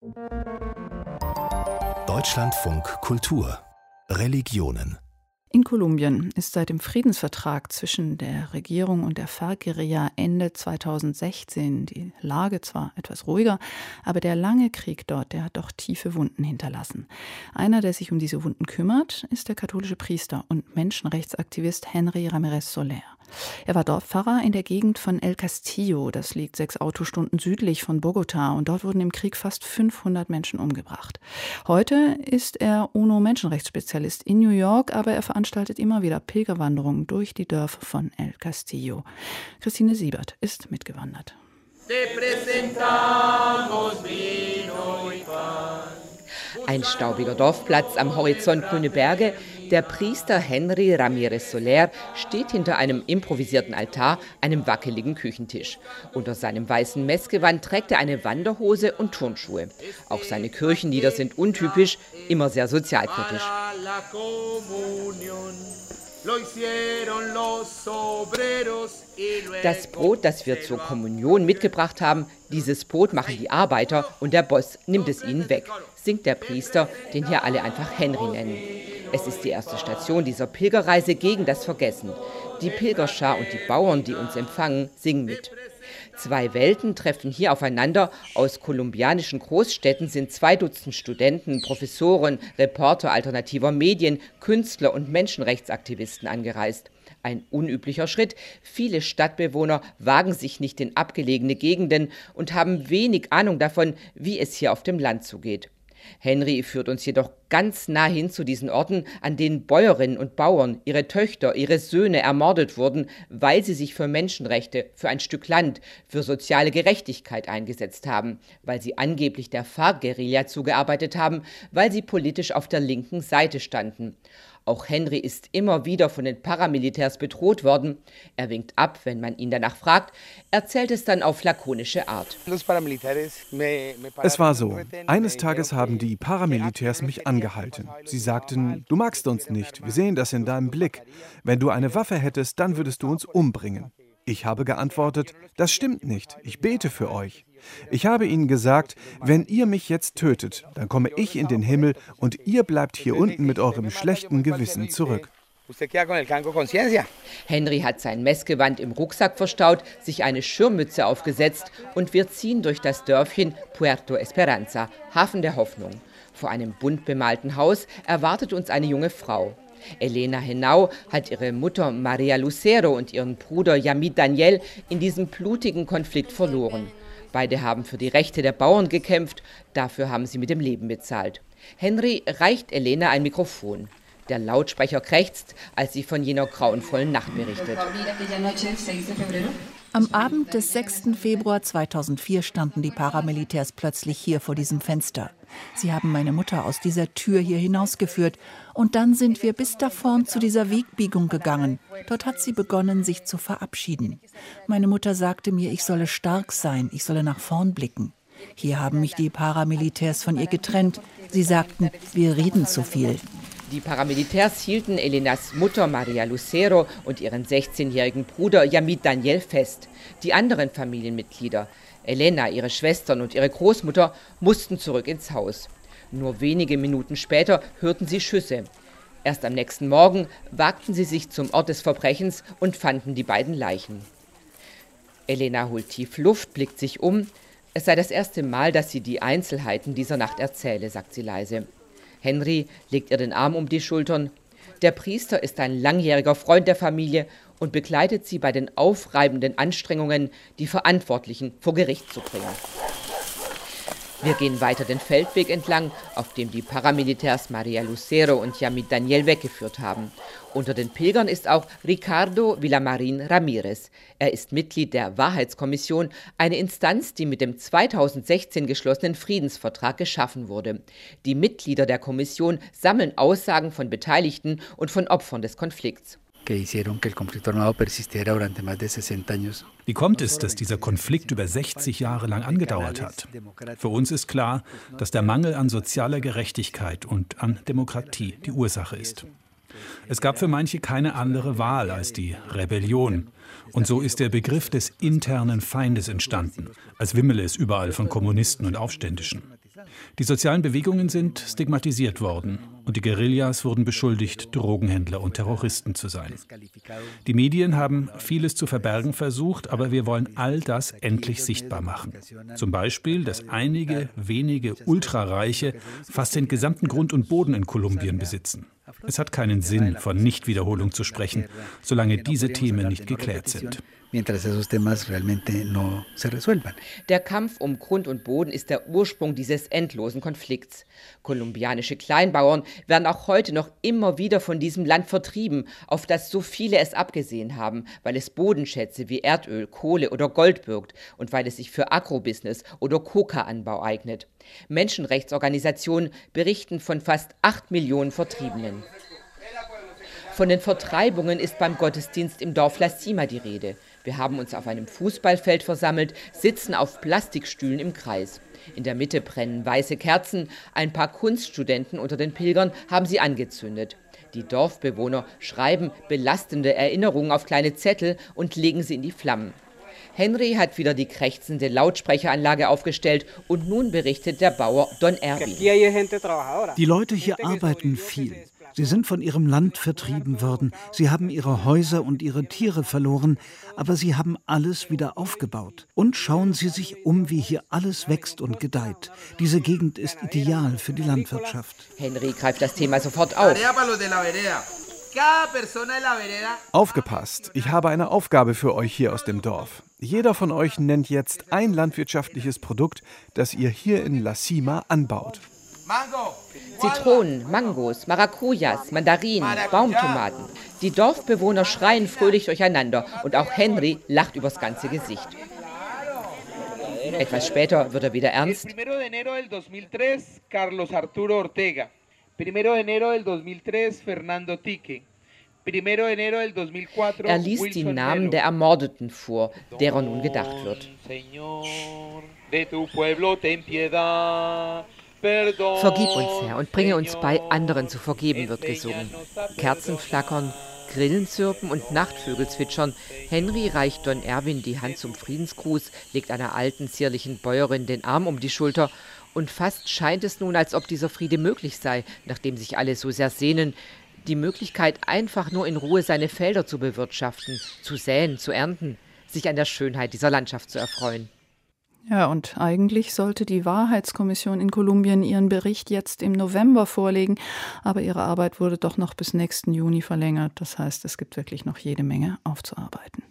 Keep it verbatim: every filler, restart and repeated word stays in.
Deutschlandfunk Kultur Religionen. In Kolumbien ist seit dem Friedensvertrag zwischen der Regierung und der FARC-Guerilla Ende zweitausendsechzehn die Lage zwar etwas ruhiger, aber der lange Krieg dort, der hat doch tiefe Wunden hinterlassen. Einer, der sich um diese Wunden kümmert, ist der katholische Priester und Menschenrechtsaktivist Henry Ramírez Soler. Er war Dorfpfarrer in der Gegend von El Castillo, das liegt sechs Autostunden südlich von Bogotá, und dort wurden im Krieg fast fünfhundert Menschen umgebracht. Heute ist er UNO-Menschenrechtsspezialist in New York, aber er veranstaltet immer wieder Pilgerwanderungen durch die Dörfer von El Castillo. Christine Siebert ist mitgewandert. Ein staubiger Dorfplatz, am Horizont grüne Berge. Der Priester Henry Ramírez Soler steht hinter einem improvisierten Altar, einem wackeligen Küchentisch. Unter seinem weißen Messgewand trägt er eine Wanderhose und Turnschuhe. Auch seine Kirchenlieder sind untypisch, immer sehr sozialkritisch. Das Brot, das wir zur Kommunion mitgebracht haben, dieses Brot machen die Arbeiter und der Boss nimmt es ihnen weg, singt der Priester, den hier alle einfach Henry nennen. Es ist die erste Station dieser Pilgerreise gegen das Vergessen. Die Pilgerschar und die Bauern, die uns empfangen, singen mit. Zwei Welten treffen hier aufeinander. Aus kolumbianischen Großstädten sind zwei Dutzend Studenten, Professoren, Reporter alternativer Medien, Künstler und Menschenrechtsaktivisten angereist. Ein unüblicher Schritt. Viele Stadtbewohner wagen sich nicht in abgelegene Gegenden und haben wenig Ahnung davon, wie es hier auf dem Land zugeht. Henry führt uns jedoch ganz nah hin zu diesen Orten, an denen Bäuerinnen und Bauern, ihre Töchter, ihre Söhne ermordet wurden, weil sie sich für Menschenrechte, für ein Stück Land, für soziale Gerechtigkeit eingesetzt haben, weil sie angeblich der FARC-Guerilla zugearbeitet haben, weil sie politisch auf der linken Seite standen. Auch Henry ist immer wieder von den Paramilitärs bedroht worden. Er winkt ab, wenn man ihn danach fragt, erzählt es dann auf lakonische Art. Es war so. Eines Tages haben die Paramilitärs mich angehalten. Sie sagten, du magst uns nicht, wir sehen das in deinem Blick. Wenn du eine Waffe hättest, dann würdest du uns umbringen. Ich habe geantwortet, das stimmt nicht, ich bete für euch. Ich habe ihnen gesagt, wenn ihr mich jetzt tötet, dann komme ich in den Himmel und ihr bleibt hier unten mit eurem schlechten Gewissen zurück. Henry hat sein Messgewand im Rucksack verstaut, sich eine Schirmmütze aufgesetzt und wir ziehen durch das Dörfchen Puerto Esperanza, Hafen der Hoffnung. Vor einem bunt bemalten Haus erwartet uns eine junge Frau. Elena Henao hat ihre Mutter Maria Lucero und ihren Bruder Yamid Daniel in diesem blutigen Konflikt verloren. Beide haben für die Rechte der Bauern gekämpft, dafür haben sie mit dem Leben bezahlt. Henry reicht Elena ein Mikrofon. Der Lautsprecher krächzt, als sie von jener grauenvollen Nacht berichtet. Am Abend des sechsten Februar zweitausendvier standen die Paramilitärs plötzlich hier vor diesem Fenster. Sie haben meine Mutter aus dieser Tür hier hinausgeführt und dann sind wir bis da vorn zu dieser Wegbiegung gegangen. Dort hat sie begonnen, sich zu verabschieden. Meine Mutter sagte mir, ich solle stark sein, ich solle nach vorn blicken. Hier haben mich die Paramilitärs von ihr getrennt. Sie sagten, wir reden zu viel. Die Paramilitärs hielten Elenas Mutter Maria Lucero und ihren sechzehnjährigen Bruder Yamid Daniel fest. Die anderen Familienmitglieder, Elena, ihre Schwestern und ihre Großmutter, mussten zurück ins Haus. Nur wenige Minuten später hörten sie Schüsse. Erst am nächsten Morgen wagten sie sich zum Ort des Verbrechens und fanden die beiden Leichen. Elena holt tief Luft, blickt sich um. Es sei das erste Mal, dass sie die Einzelheiten dieser Nacht erzähle, sagt sie leise. Henry legt ihr den Arm um die Schultern. Der Priester ist ein langjähriger Freund der Familie und begleitet sie bei den aufreibenden Anstrengungen, die Verantwortlichen vor Gericht zu bringen. Wir gehen weiter den Feldweg entlang, auf dem die Paramilitärs Maria Lucero und Yamid Daniel weggeführt haben. Unter den Pilgern ist auch Ricardo Villamarín Ramírez. Er ist Mitglied der Wahrheitskommission, eine Instanz, die mit dem zweitausendsechzehn geschlossenen Friedensvertrag geschaffen wurde. Die Mitglieder der Kommission sammeln Aussagen von Beteiligten und von Opfern des Konflikts. Wie kommt es, dass dieser Konflikt über sechzig Jahre lang angedauert hat? Für uns ist klar, dass der Mangel an sozialer Gerechtigkeit und an Demokratie die Ursache ist. Es gab für manche keine andere Wahl als die Rebellion. Und so ist der Begriff des internen Feindes entstanden, als wimmele es überall von Kommunisten und Aufständischen. Die sozialen Bewegungen sind stigmatisiert worden und die Guerillas wurden beschuldigt, Drogenhändler und Terroristen zu sein. Die Medien haben vieles zu verbergen versucht, aber wir wollen all das endlich sichtbar machen. Zum Beispiel, dass einige wenige Ultrareiche fast den gesamten Grund und Boden in Kolumbien besitzen. Es hat keinen Sinn, von Nichtwiederholung zu sprechen, solange diese Themen nicht geklärt sind. Der Kampf um Grund und Boden ist der Ursprung dieses endlosen Konflikts. Kolumbianische Kleinbauern werden auch heute noch immer wieder von diesem Land vertrieben, auf das so viele es abgesehen haben, weil es Bodenschätze wie Erdöl, Kohle oder Gold birgt und weil es sich für Agrobusiness oder Coca-Anbau eignet. Menschenrechtsorganisationen berichten von fast acht Millionen Vertriebenen. Von den Vertreibungen ist beim Gottesdienst im Dorf La Cima die Rede. Wir haben uns auf einem Fußballfeld versammelt, sitzen auf Plastikstühlen im Kreis. In der Mitte brennen weiße Kerzen. Ein paar Kunststudenten unter den Pilgern haben sie angezündet. Die Dorfbewohner schreiben belastende Erinnerungen auf kleine Zettel und legen sie in die Flammen. Henry hat wieder die krächzende Lautsprecheranlage aufgestellt und nun berichtet der Bauer Don Erwin. Die Leute hier arbeiten viel. Sie sind von ihrem Land vertrieben worden. Sie haben ihre Häuser und ihre Tiere verloren, aber sie haben alles wieder aufgebaut. Und schauen Sie sich um, wie hier alles wächst und gedeiht. Diese Gegend ist ideal für die Landwirtschaft. Henry greift das Thema sofort auf. Aufgepasst, ich habe eine Aufgabe für euch hier aus dem Dorf. Jeder von euch nennt jetzt ein landwirtschaftliches Produkt, das ihr hier in La Cima anbaut. Zitronen, Mangos, Maracujas, Mandarinen, Baumtomaten. Die Dorfbewohner schreien fröhlich durcheinander und auch Henry lacht übers ganze Gesicht. Etwas später wird er wieder ernst. Er liest die Namen der Ermordeten vor, derer nun gedacht wird. Vergib uns, Herr, und bringe uns bei, anderen zu vergeben, wird gesungen. Kerzen flackern, Grillen zirpen und Nachtvögel zwitschern. Henry reicht Don Erwin die Hand zum Friedensgruß, legt einer alten, zierlichen Bäuerin den Arm um die Schulter und fast scheint es nun, als ob dieser Friede möglich sei, nachdem sich alle so sehr sehnen. Die Möglichkeit, einfach nur in Ruhe seine Felder zu bewirtschaften, zu säen, zu ernten, sich an der Schönheit dieser Landschaft zu erfreuen. Ja, und eigentlich sollte die Wahrheitskommission in Kolumbien ihren Bericht jetzt im November vorlegen, aber ihre Arbeit wurde doch noch bis nächsten Juni verlängert. Das heißt, es gibt wirklich noch jede Menge aufzuarbeiten.